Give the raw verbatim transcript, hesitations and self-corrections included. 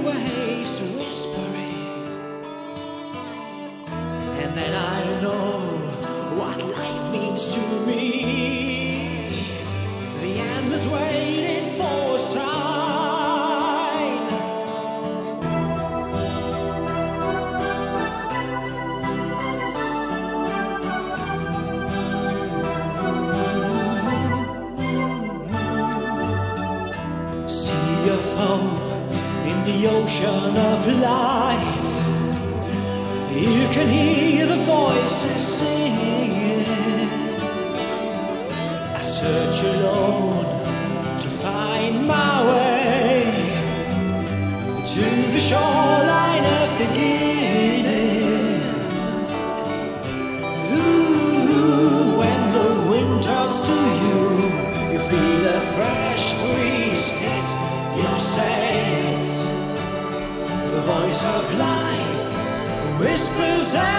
waves whispering, and then I know what life means to me. The endless waiting for a sign. Sea of hope in the ocean of life. You can hear the voices singing. I search alone to find my way to the shoreline of beginning. Ooh, when the wind talks to you, you feel a fresh breeze hit your sails. The voice of life whispers out.